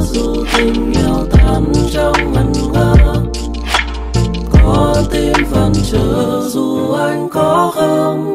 dù tình yêu tan trong ngần ngơ, có tim phần chờ dù anh có không.